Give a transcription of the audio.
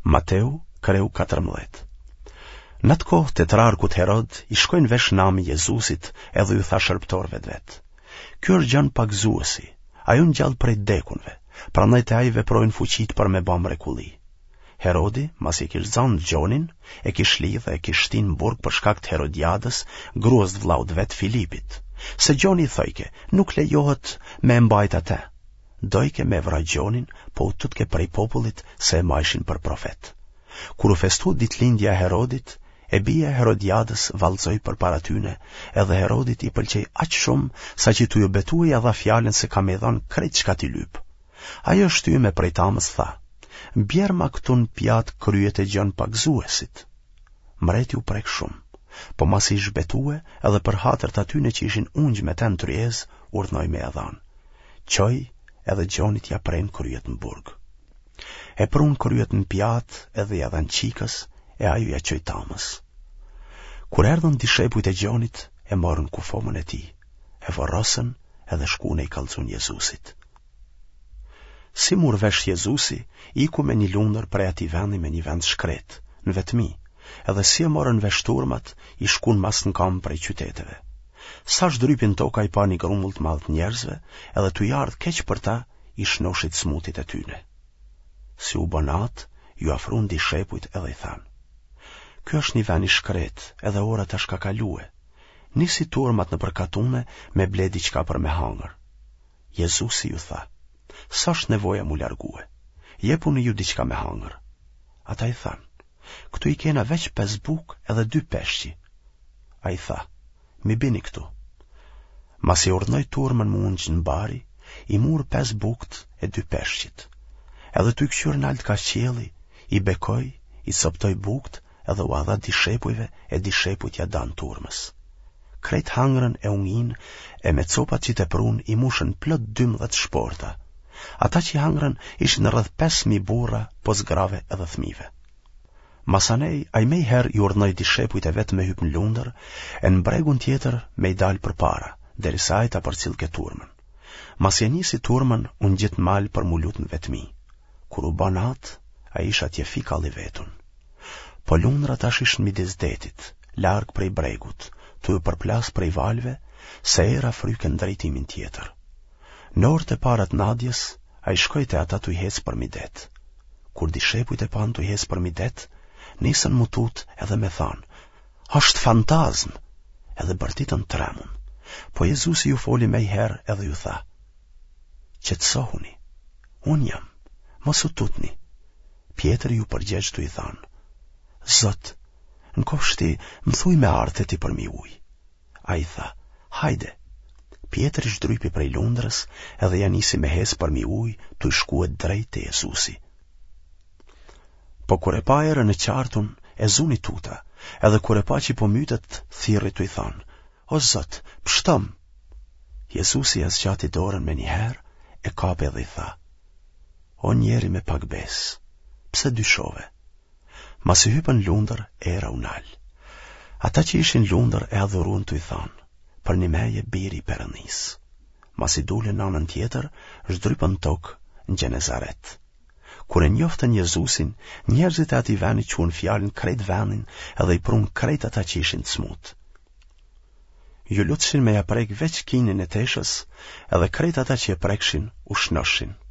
Mateu, kreu 14. Në atë kohë të trarkut Herod I shkojnë vesh nami Jezusit edhe ju tha shërptorëve vet: Ky është gjën pagëzuesi, ajo ngjall prej dekunve, prandaj te ai veprojnë fuqit për me bë mrekulli. Herodi, masi kish zënë Gjonin, e kish lidhë e kish shtin në burg për shkak të Herodiadës, gruas të vllaut vet Filipit. Se Gjoni thojke, nuk lejohet me mbajt atë. Dojke me vra Gjonin, po u tutke prej popullit se e majshin për profet. Kur u festu ditëlindja e Herodit, e bia Herodiadës vallëzoi përpara tyne, edhe Herodit I pëlqej aq shumë sa që tu ju betuaj dha fjalën se ka me dhon krejt çka ti lyp. Ajo shtyi me prej tamës tha: Bjer ma këtun pjat kryet e gjën pagëzuesit. Mreti u prek shumë, po masi I zhbetue edhe për hatërt atyne që ishin ungj me ten tryez, urdhnoi me edhan. Qoj edhe Gjonit ja pren kryet në burg. E prun kryet në pjat edhe ja dhan qikës, e ajo ja qoj tamës. Kur erdhën dishepujt e Gjonit, e morën kufomën e tij, e vorrosën edhe shkuën e I kallzun Jezusit. Si mur vesh Jezusi, iku me një lundër prej atij vendi me një vend shkret, në vetmi, edhe si e morën vesh turmat, I shkuën mas në kam prej qyteteve. Sa shdrypin toka I pa një grumull të madh njerëzve, edhe tu jardh keq për ta, I shnoshit smutit e tyne. Si u bonat, ju afrun dishepujt edhe I than: Ky është një vend I shkret, edhe ora tash ka kalue. Nisi turmat në përkatune me ble diçka për me hangër. Jezusi ju tha: Sa është nevoja mu largue? Jepuni ju diçka me hangër. Ata I than: Këtu I kena veç 5 buk edhe 2 peshqi. A I tha: Mi bini këtu. Masi urdhnoi turmën mu ungjë në bari, I mur 5 bukt e 2 peshqit. Edhe tu I kqyr nalt ka qielli, I bekoj, I soptoj bukt, edhe u dha dishepujve, e dishepujt ja dan turmës. Krejt hangrën e ungin, e me copat që të prun, I mushën plot 12 shporta. Ata që hangrën ishin rreth 5.000 burra, po zgrave edhe fëmijëve. Masanej, ai me I herë I urdhnoi dishepujt e vet me hyp në lundër, e në bregun tjetër me I dal përpara, derisa ai ta përcillke turmën. Masi e nisi turmën, unë gjit mal për mu lut në vetmi. Kur u bë natë, ai ish atje fikalli vetun. Po lundra tash ishin midis detit, larg prej bregut, tu u përplas prej valve, se era fryken drejtimin tjetër. Në orët e para të nadjes, ai shkoi te ata tu I hec përmi det. Kur dishepujt e pan tu I hec përmi det, nisën mutut edhe me than: Është fantazm, edhe bërtitën tremun. Po Jezusi ju foli me I herë edhe ju tha: Qetësohuni, unë jam, mos u tutni. Pjetër ju përgjegj tu I than: Zot, në kofshti më thuj me arte ti për mi uj. A I tha: Hajde. Pjetër I shdrypi prej lundrës edhe ja nisi me hes për mi uj, tu I shkuet drejt te Jezusi. Po kur e pa erën e qartun, e zuni tuta, edhe kur e pa që po mytet, thirri tu I than: O Zot, pështom. Jezusi as qati dorën me një herë, e kape edhe I tha: O njeri me pak bes, pse dyshove? Masi hypën lundër, era u nal. Ata që ishin lundër e adhurun tu I than: Për një meje biri I Perëndis. Masi dule në anën tjetër, zhdrypën tokë në Gjenezaret. Kur e njoftën Jezusin, njerëzit e atij vendi quhen fjalën krejt vendin, edhe I prun krejt ata që ishin të smut. Ju lutshin me ja prek veç kinin e teshës, edhe krejt ata që e prekshin u shnoshin.